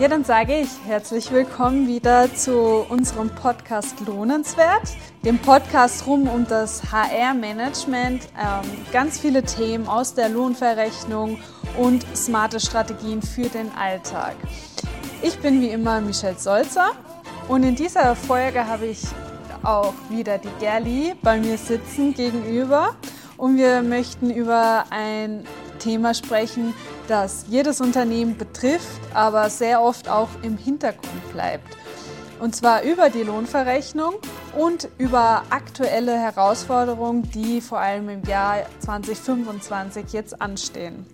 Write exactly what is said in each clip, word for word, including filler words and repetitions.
Ja, dann sage ich herzlich willkommen wieder zu unserem Podcast Lohnenswert, dem Podcast rum um das H R-Management, ähm, ganz viele Themen aus der Lohnverrechnung und smarte Strategien für den Alltag. Ich bin wie immer Michelle Solzer und in dieser Folge habe ich auch wieder die Gerli bei mir sitzen gegenüber und wir möchten über ein Thema sprechen, das jedes Unternehmen betrifft, aber sehr oft auch im Hintergrund bleibt. Und zwar über die Lohnverrechnung und über aktuelle Herausforderungen, die vor allem im Jahr zwanzig fünfundzwanzig jetzt anstehen.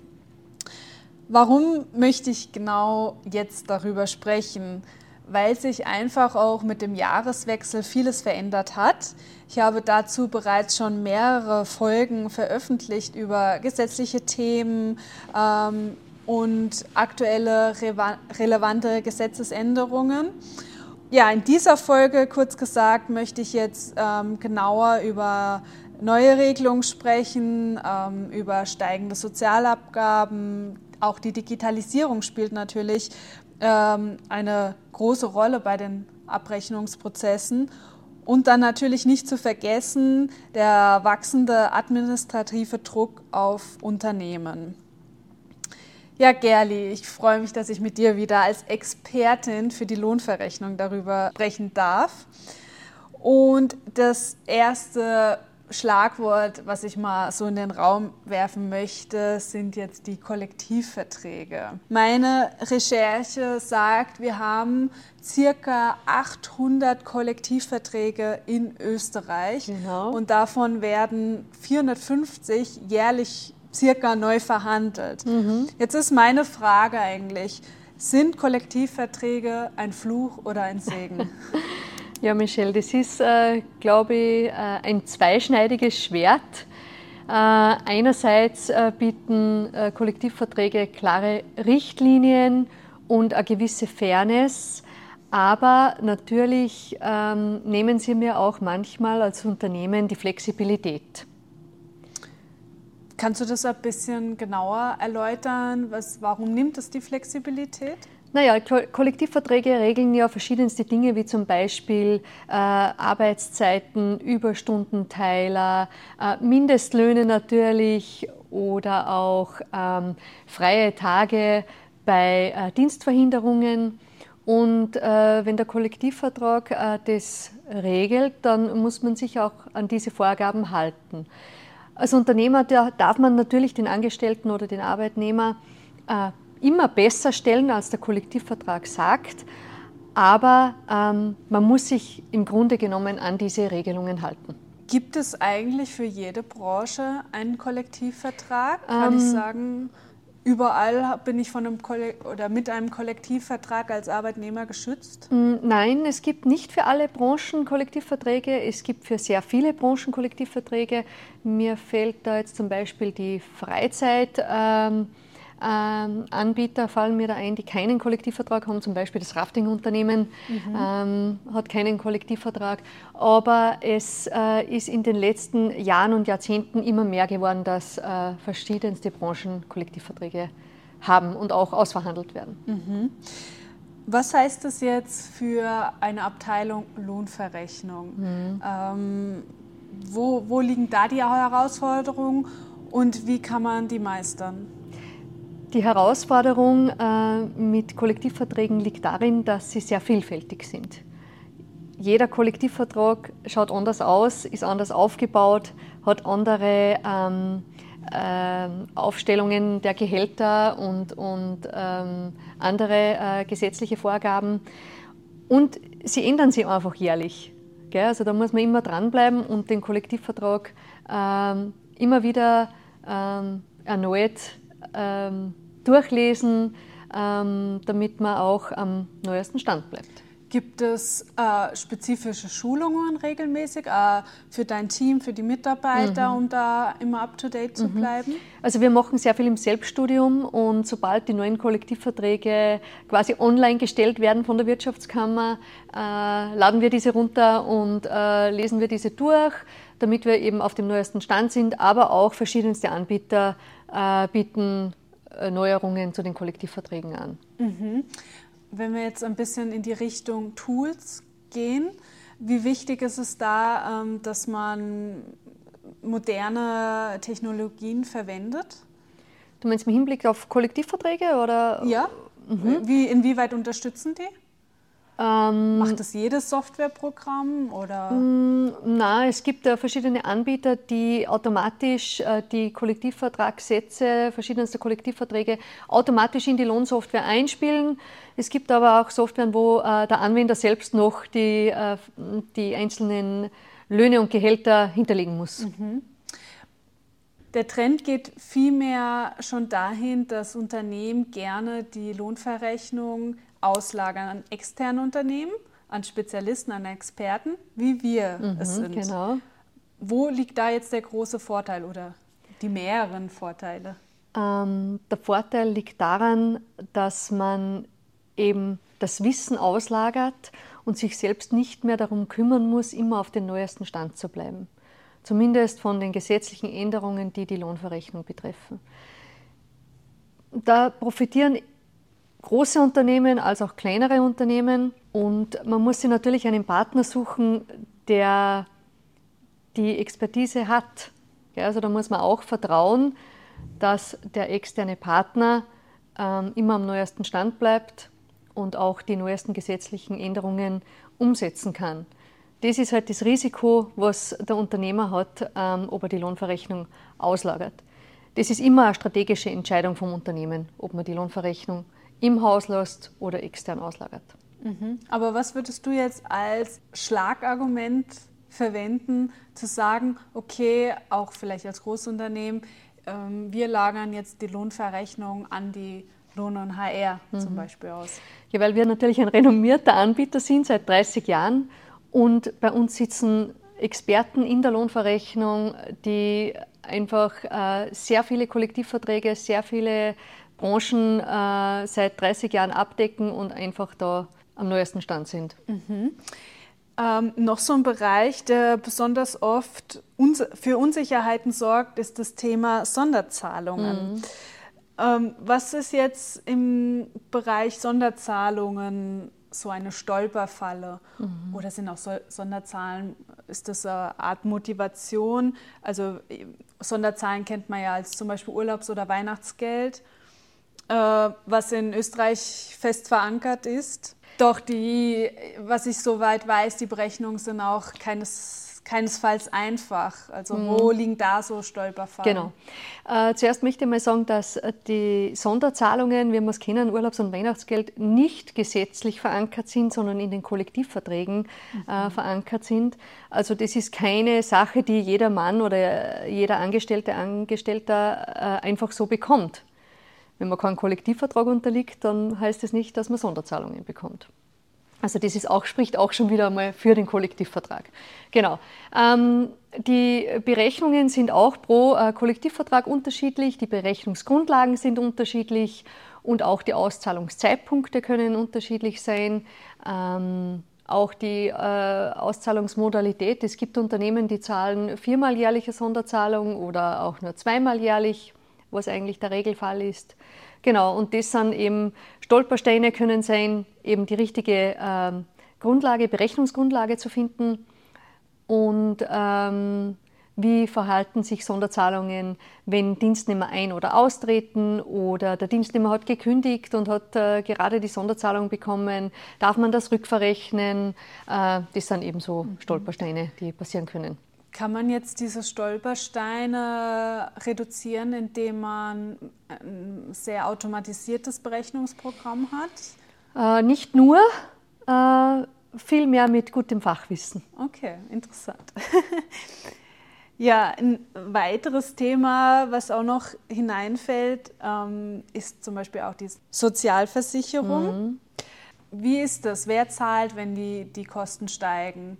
Warum möchte ich genau jetzt darüber sprechen? Weil sich einfach auch mit dem Jahreswechsel vieles verändert hat. Ich habe dazu bereits schon mehrere Folgen veröffentlicht über gesetzliche Themen ähm, und aktuelle relevante Gesetzesänderungen. Ja, in dieser Folge, kurz gesagt, möchte ich jetzt ähm, genauer über neue Regelungen sprechen, ähm, über steigende Sozialabgaben. Auch die Digitalisierung spielt natürlich ähm, eine große Rolle bei den Abrechnungsprozessen. Und dann natürlich nicht zu vergessen, der wachsende administrative Druck auf Unternehmen. Ja, Gerli, ich freue mich, dass ich mit dir wieder als Expertin für die Lohnverrechnung darüber sprechen darf. Und das erste Schlagwort, was ich mal so in den Raum werfen möchte, sind jetzt die Kollektivverträge. Meine Recherche sagt, wir haben circa achthundert Kollektivverträge in Österreich. Genau. Und davon werden vierhundertfünfzig jährlich circa neu verhandelt. Mhm. Jetzt ist meine Frage eigentlich, sind Kollektivverträge ein Fluch oder ein Segen? Ja, Michelle, das ist, äh, glaube ich, äh, ein zweischneidiges Schwert. Äh, einerseits äh, bieten äh, Kollektivverträge klare Richtlinien und eine gewisse Fairness, aber natürlich ähm, nehmen sie mir auch manchmal als Unternehmen die Flexibilität. Kannst du das ein bisschen genauer erläutern? Was, warum nimmt es die Flexibilität? Naja, Kollektivverträge regeln ja verschiedenste Dinge, wie zum Beispiel äh, Arbeitszeiten, Überstundenteiler, äh, Mindestlöhne natürlich oder auch ähm, freie Tage bei äh, Dienstverhinderungen. Und äh, wenn der Kollektivvertrag äh, das regelt, dann muss man sich auch an diese Vorgaben halten. Als Unternehmer darf man natürlich den Angestellten oder den Arbeitnehmer äh, immer besser stellen, als der Kollektivvertrag sagt, aber ähm, man muss sich im Grunde genommen an diese Regelungen halten. Gibt es eigentlich für jede Branche einen Kollektivvertrag? Kann ähm, ich sagen, überall bin ich von einem Kollek- oder mit einem Kollektivvertrag als Arbeitnehmer geschützt? Nein, es gibt nicht für alle Branchen Kollektivverträge. Es gibt für sehr viele Branchen Kollektivverträge. Mir fällt da jetzt zum Beispiel die Freizeit. Ähm, Ähm, Anbieter fallen mir da ein, die keinen Kollektivvertrag haben, zum Beispiel das Rafting-Unternehmen mhm. ähm, hat keinen Kollektivvertrag, aber es äh, ist in den letzten Jahren und Jahrzehnten immer mehr geworden, dass äh, verschiedenste Branchen Kollektivverträge haben und auch ausverhandelt werden. Mhm. Was heißt das jetzt für eine Abteilung Lohnverrechnung? Mhm. Ähm, wo, wo liegen da die Herausforderungen und wie kann man die meistern? Die Herausforderung äh, mit Kollektivverträgen liegt darin, dass sie sehr vielfältig sind. Jeder Kollektivvertrag schaut anders aus, ist anders aufgebaut, hat andere ähm, äh, Aufstellungen der Gehälter und, und ähm, andere äh, gesetzliche Vorgaben. Und sie ändern sich einfach jährlich. Gell? Also da muss man immer dranbleiben und den Kollektivvertrag ähm, immer wieder ähm, erneut Ähm, durchlesen, ähm, damit man auch am neuesten Stand bleibt. Gibt es äh, spezifische Schulungen regelmäßig äh, für dein Team, für die Mitarbeiter, mhm. um da immer up-to-date zu mhm. bleiben? Also wir machen sehr viel im Selbststudium und sobald die neuen Kollektivverträge quasi online gestellt werden von der Wirtschaftskammer, äh, laden wir diese runter und äh, lesen wir diese durch, damit wir eben auf dem neuesten Stand sind, aber auch verschiedenste Anbieter äh, bieten Neuerungen zu den Kollektivverträgen an. Mhm. wenn wir jetzt ein bisschen in die Richtung Tools gehen, wie wichtig ist es da, dass man moderne Technologien verwendet? Du meinst im Hinblick auf Kollektivverträge oder? Ja. Mhm. Wie, inwieweit unterstützen die? Ähm, Macht das jedes Softwareprogramm oder? Nein, es gibt äh, verschiedene Anbieter, die automatisch äh, die Kollektivvertragssätze, verschiedenste Kollektivverträge automatisch in die Lohnsoftware einspielen. Es gibt aber auch Softwaren, wo äh, der Anwender selbst noch die, äh, die einzelnen Löhne und Gehälter hinterlegen muss. Mhm. Der Trend geht vielmehr schon dahin, dass Unternehmen gerne die Lohnverrechnung auslagern an externe Unternehmen, an Spezialisten, an Experten, wie wir mhm, es sind. Genau. Wo liegt da jetzt der große Vorteil oder die mehreren Vorteile? Ähm, der Vorteil liegt daran, dass man eben das Wissen auslagert und sich selbst nicht mehr darum kümmern muss, immer auf den neuesten Stand zu bleiben. Zumindest von den gesetzlichen Änderungen, die die Lohnverrechnung betreffen. Da profitieren große Unternehmen als auch kleinere Unternehmen und man muss sich natürlich einen Partner suchen, der die Expertise hat. Also da muss man auch vertrauen, dass der externe Partner ähm, immer am neuesten Stand bleibt und auch die neuesten gesetzlichen Änderungen umsetzen kann. Das ist halt das Risiko, was der Unternehmer hat, ähm, ob er die Lohnverrechnung auslagert. Das ist immer eine strategische Entscheidung vom Unternehmen, ob man die Lohnverrechnung im Haus lässt oder extern auslagert. Mhm. Aber was würdest du jetzt als Schlagargument verwenden, zu sagen, okay, auch vielleicht als Großunternehmen, ähm, wir lagern jetzt die Lohnverrechnung an die Lohn- und H R mhm. zum Beispiel aus? Ja, weil wir natürlich ein renommierter Anbieter sind seit dreißig Jahren. Und bei uns sitzen Experten in der Lohnverrechnung, die einfach äh, sehr viele Kollektivverträge, sehr viele Branchen äh, seit dreißig Jahren abdecken und einfach da am neuesten Stand sind. Mhm. Ähm, noch so ein Bereich, der besonders oft uns für Unsicherheiten sorgt, ist das Thema Sonderzahlungen. Mhm. Ähm, was ist jetzt im Bereich Sonderzahlungen so eine Stolperfalle? Mhm. Oder sind auch so Sonderzahlen, ist das eine Art Motivation? Also Sonderzahlen kennt man ja als zum Beispiel Urlaubs- oder Weihnachtsgeld, äh, was in Österreich fest verankert ist. Doch die, was ich soweit weiß, die Berechnungen sind auch keines, keinesfalls einfach. Also mhm. wo liegen da so Stolperfallen? Genau. Äh, zuerst möchte ich mal sagen, dass die Sonderzahlungen, wie wir es kennen, Urlaubs- und Weihnachtsgeld, nicht gesetzlich verankert sind, sondern in den Kollektivverträgen mhm. äh, verankert sind. Also das ist keine Sache, die jeder Mann oder jeder Angestellte, Angestellter äh, einfach so bekommt. Wenn man keinen Kollektivvertrag unterliegt, dann heißt es nicht, dass man Sonderzahlungen bekommt. Also das ist auch, spricht auch schon wieder einmal für den Kollektivvertrag. Genau. Ähm, die Berechnungen sind auch pro äh, Kollektivvertrag unterschiedlich, die Berechnungsgrundlagen sind unterschiedlich und auch die Auszahlungszeitpunkte können unterschiedlich sein. Ähm, auch die äh, Auszahlungsmodalität. Es gibt Unternehmen, die zahlen viermal jährliche Sonderzahlung oder auch nur zweimal jährlich, was eigentlich der Regelfall ist. Genau, und das sind eben Stolpersteine können sein, eben die richtige ähm, Grundlage, Berechnungsgrundlage zu finden. Und ähm, wie verhalten sich Sonderzahlungen, wenn Dienstnehmer ein- oder austreten oder der Dienstnehmer hat gekündigt und hat äh, gerade die Sonderzahlung bekommen, darf man das rückverrechnen? Äh, das sind eben so Stolpersteine, die passieren können. Kann man jetzt diese Stolpersteine reduzieren, indem man ein sehr automatisiertes Berechnungsprogramm hat? Äh, nicht nur, äh, viel mehr mit gutem Fachwissen. Okay, interessant. Ja, ein weiteres Thema, was auch noch hineinfällt, ähm, ist zum Beispiel auch die Sozialversicherung. Mhm. Wie ist das? Wer zahlt, wenn die, die Kosten steigen?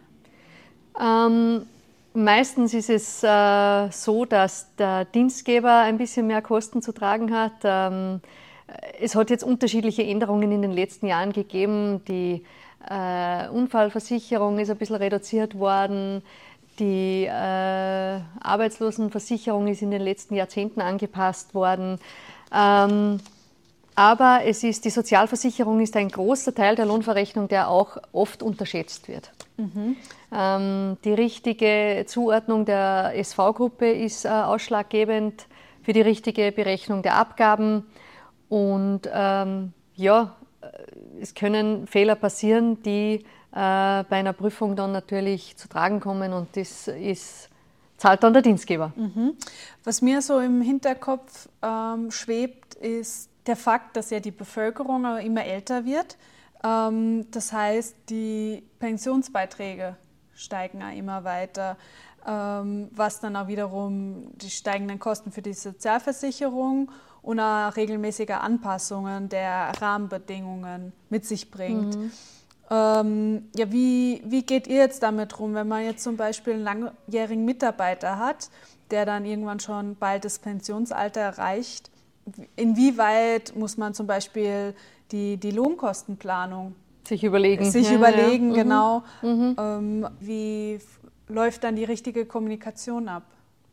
Ähm, Meistens ist es äh, so, dass der Dienstgeber ein bisschen mehr Kosten zu tragen hat. Ähm, es hat jetzt unterschiedliche Änderungen in den letzten Jahren gegeben. Die äh, Unfallversicherung ist ein bisschen reduziert worden. Die äh, Arbeitslosenversicherung ist in den letzten Jahrzehnten angepasst worden. Ähm, Aber es ist, die Sozialversicherung ist ein großer Teil der Lohnverrechnung, der auch oft unterschätzt wird. Mhm. Ähm, die richtige Zuordnung der S V-Gruppe ist äh, ausschlaggebend für die richtige Berechnung der Abgaben. Und ähm, ja, es können Fehler passieren, die äh, bei einer Prüfung dann natürlich zu tragen kommen, und das ist, zahlt dann der Dienstgeber. Mhm. Was mir so im Hinterkopf ähm, schwebt, ist der Fakt, dass ja die Bevölkerung immer älter wird. Ähm, das heißt, die Pensionsbeiträge steigen auch immer weiter, ähm, was dann auch wiederum die steigenden Kosten für die Sozialversicherung und auch regelmäßige Anpassungen der Rahmenbedingungen mit sich bringt. Mhm. Ähm, ja, wie, wie geht ihr jetzt damit rum, wenn man jetzt zum Beispiel einen langjährigen Mitarbeiter hat, der dann irgendwann schon bald das Pensionsalter erreicht? Inwieweit muss man zum Beispiel die, die Lohnkostenplanung sich überlegen? Sich ja, überlegen, ja. genau. Mhm. Ähm, wie läuft dann die richtige Kommunikation ab?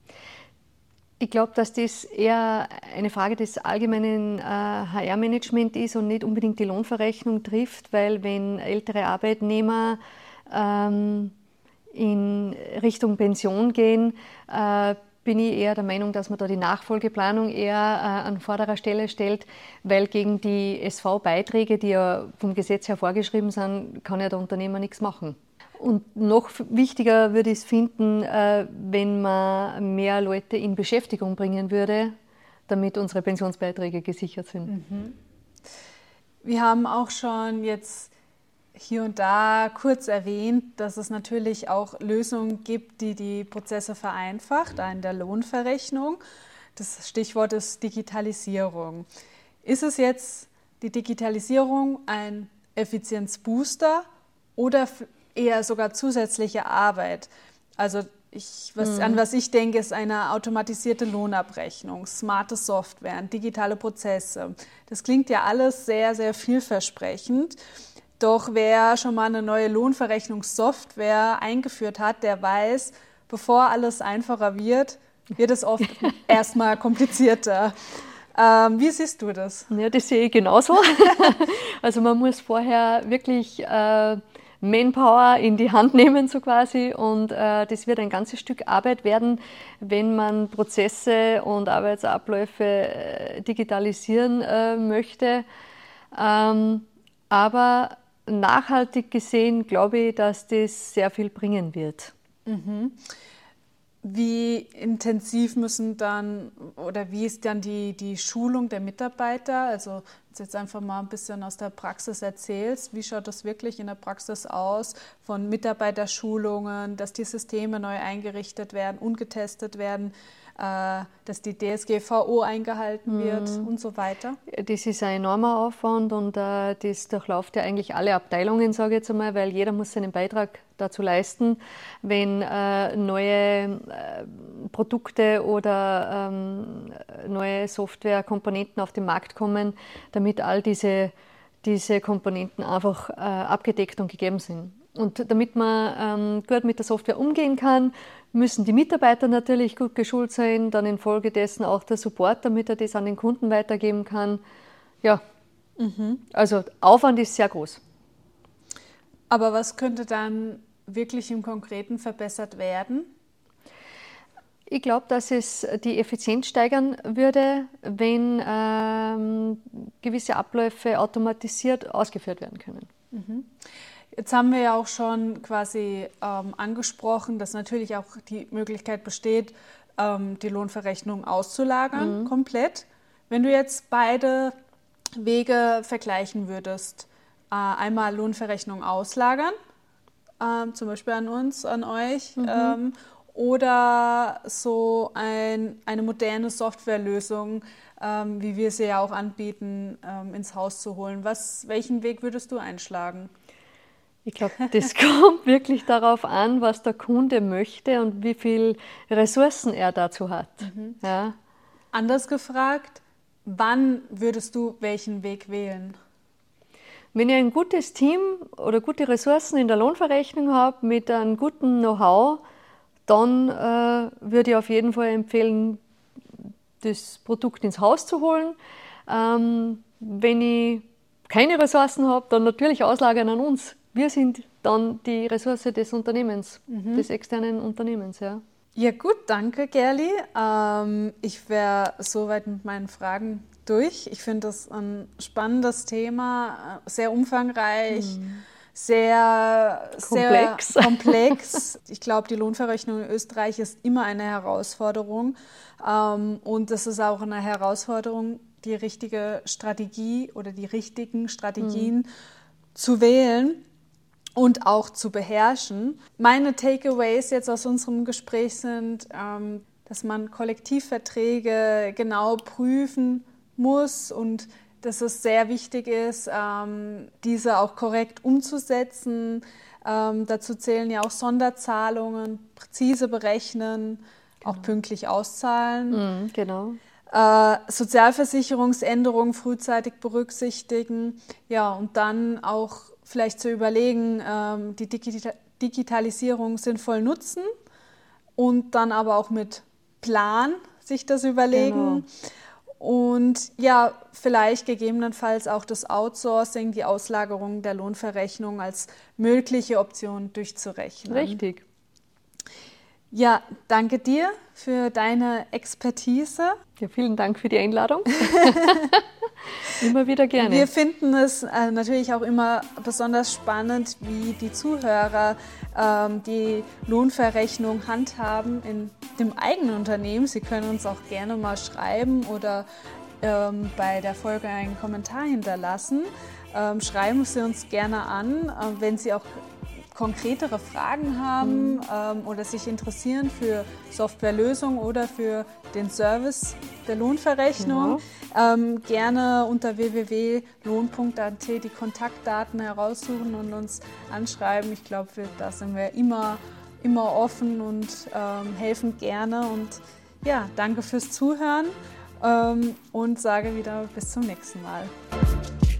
Ich glaube, dass das eher eine Frage des allgemeinen äh, H R-Management ist und nicht unbedingt die Lohnverrechnung trifft, weil wenn ältere Arbeitnehmer ähm, in Richtung Pension gehen, äh, bin ich eher der Meinung, dass man da die Nachfolgeplanung eher äh, an vorderer Stelle stellt, weil gegen die S V-Beiträge, die ja vom Gesetz her vorgeschrieben sind, kann ja der Unternehmer nichts machen. Und noch wichtiger würde ich es finden, äh, wenn man mehr Leute in Beschäftigung bringen würde, damit unsere Pensionsbeiträge gesichert sind. Mhm. Wir haben auch schon jetzt hier und da kurz erwähnt, dass es natürlich auch Lösungen gibt, die die Prozesse vereinfacht, in der Lohnverrechnung. Das Stichwort ist Digitalisierung. Ist es jetzt die Digitalisierung ein Effizienzbooster oder eher sogar zusätzliche Arbeit? Also ich, was, mhm. an was ich denke, ist eine automatisierte Lohnabrechnung, smarte Software, digitale Prozesse. Das klingt ja alles sehr, sehr vielversprechend. Doch wer schon mal eine neue Lohnverrechnungssoftware eingeführt hat, der weiß, bevor alles einfacher wird, wird es oft erstmal komplizierter. Ähm, wie siehst du das? Ja, das sehe ich genauso. Also man muss vorher wirklich äh, Manpower in die Hand nehmen, so quasi. Und äh, das wird ein ganzes Stück Arbeit werden, wenn man Prozesse und Arbeitsabläufe äh, digitalisieren äh, möchte. Ähm, aber nachhaltig gesehen glaube ich, dass das sehr viel bringen wird. Mhm. Wie intensiv müssen dann oder wie ist dann die, die Schulung der Mitarbeiter? Also wenn du jetzt einfach mal ein bisschen aus der Praxis erzählst, wie schaut das wirklich in der Praxis aus von Mitarbeiterschulungen, dass die Systeme neu eingerichtet werden und getestet werden, äh, dass die D S G V O eingehalten wird mhm. und so weiter? Das ist ein enormer Aufwand und äh, das durchläuft ja eigentlich alle Abteilungen, sage ich jetzt einmal, weil jeder muss seinen Beitrag dazu leisten, wenn äh, neue äh, Produkte oder ähm, neue Softwarekomponenten auf den Markt kommen, damit all diese, diese Komponenten einfach äh, abgedeckt und gegeben sind. Und damit man ähm, gut mit der Software umgehen kann, müssen die Mitarbeiter natürlich gut geschult sein, dann infolgedessen auch der Support, damit er das an den Kunden weitergeben kann. Ja, mhm. Also Aufwand ist sehr groß. Aber was könnte dann wirklich im Konkreten verbessert werden? Ich glaube, dass es die Effizienz steigern würde, wenn ähm, gewisse Abläufe automatisiert ausgeführt werden können. Mhm. Jetzt haben wir ja auch schon quasi ähm, angesprochen, dass natürlich auch die Möglichkeit besteht, ähm, die Lohnverrechnung auszulagern, mhm. komplett. Wenn du jetzt beide Wege vergleichen würdest, äh, einmal Lohnverrechnung auslagern, äh, zum Beispiel an uns, an euch, mhm. ähm, oder so ein, eine moderne Softwarelösung, ähm, wie wir sie ja auch anbieten, ähm, ins Haus zu holen. Was, welchen Weg würdest du einschlagen? Ich glaube, das kommt wirklich darauf an, was der Kunde möchte und wie viele Ressourcen er dazu hat. Mhm. Ja. Anders gefragt, wann würdest du welchen Weg wählen? Wenn ich ein gutes Team oder gute Ressourcen in der Lohnverrechnung habe, mit einem guten Know-how, dann äh, würde ich auf jeden Fall empfehlen, das Produkt ins Haus zu holen. Ähm, wenn ich keine Ressourcen habe, dann natürlich auslagern an uns. Wir sind dann die Ressource des Unternehmens, mhm. des externen Unternehmens. Ja, ja gut, danke Gerli. Ähm, ich wäre soweit mit meinen Fragen durch. Ich finde das ein spannendes Thema, sehr umfangreich, mhm. sehr komplex. Sehr komplex. Ich glaube, die Lohnverrechnung in Österreich ist immer eine Herausforderung. Ähm, und es ist auch eine Herausforderung, die richtige Strategie oder die richtigen Strategien mhm. zu wählen und auch zu beherrschen. Meine Takeaways jetzt aus unserem Gespräch sind, ähm, dass man Kollektivverträge genau prüfen muss und dass es sehr wichtig ist, ähm, diese auch korrekt umzusetzen. Ähm, dazu zählen ja auch Sonderzahlungen, präzise berechnen, genau. auch pünktlich auszahlen. Mhm, genau. Äh, Sozialversicherungsänderungen frühzeitig berücksichtigen, ja, und dann auch vielleicht zu überlegen, ähm, die Digita- Digitalisierung sinnvoll nutzen und dann aber auch mit Plan sich das überlegen. Genau. Und ja, vielleicht gegebenenfalls auch das Outsourcing, die Auslagerung der Lohnverrechnung als mögliche Option durchzurechnen. Richtig. Ja, danke dir für deine Expertise. Ja, vielen Dank für die Einladung. Immer wieder gerne. Wir finden es äh, natürlich auch immer besonders spannend, wie die Zuhörer ähm, die Lohnverrechnung handhaben in dem eigenen Unternehmen. Sie können uns auch gerne mal schreiben oder ähm, bei der Folge einen Kommentar hinterlassen. Ähm, schreiben Sie uns gerne an, äh, wenn Sie auch konkretere Fragen haben mhm. ähm, oder sich interessieren für Softwarelösungen oder für den Service der Lohnverrechnung. Ja. Ähm, gerne unter w w w punkt lohn punkt a t die Kontaktdaten heraussuchen und uns anschreiben. Ich glaube, da sind wir immer, immer offen und ähm, helfen gerne. Und ja, danke fürs Zuhören ähm, und sage wieder bis zum nächsten Mal.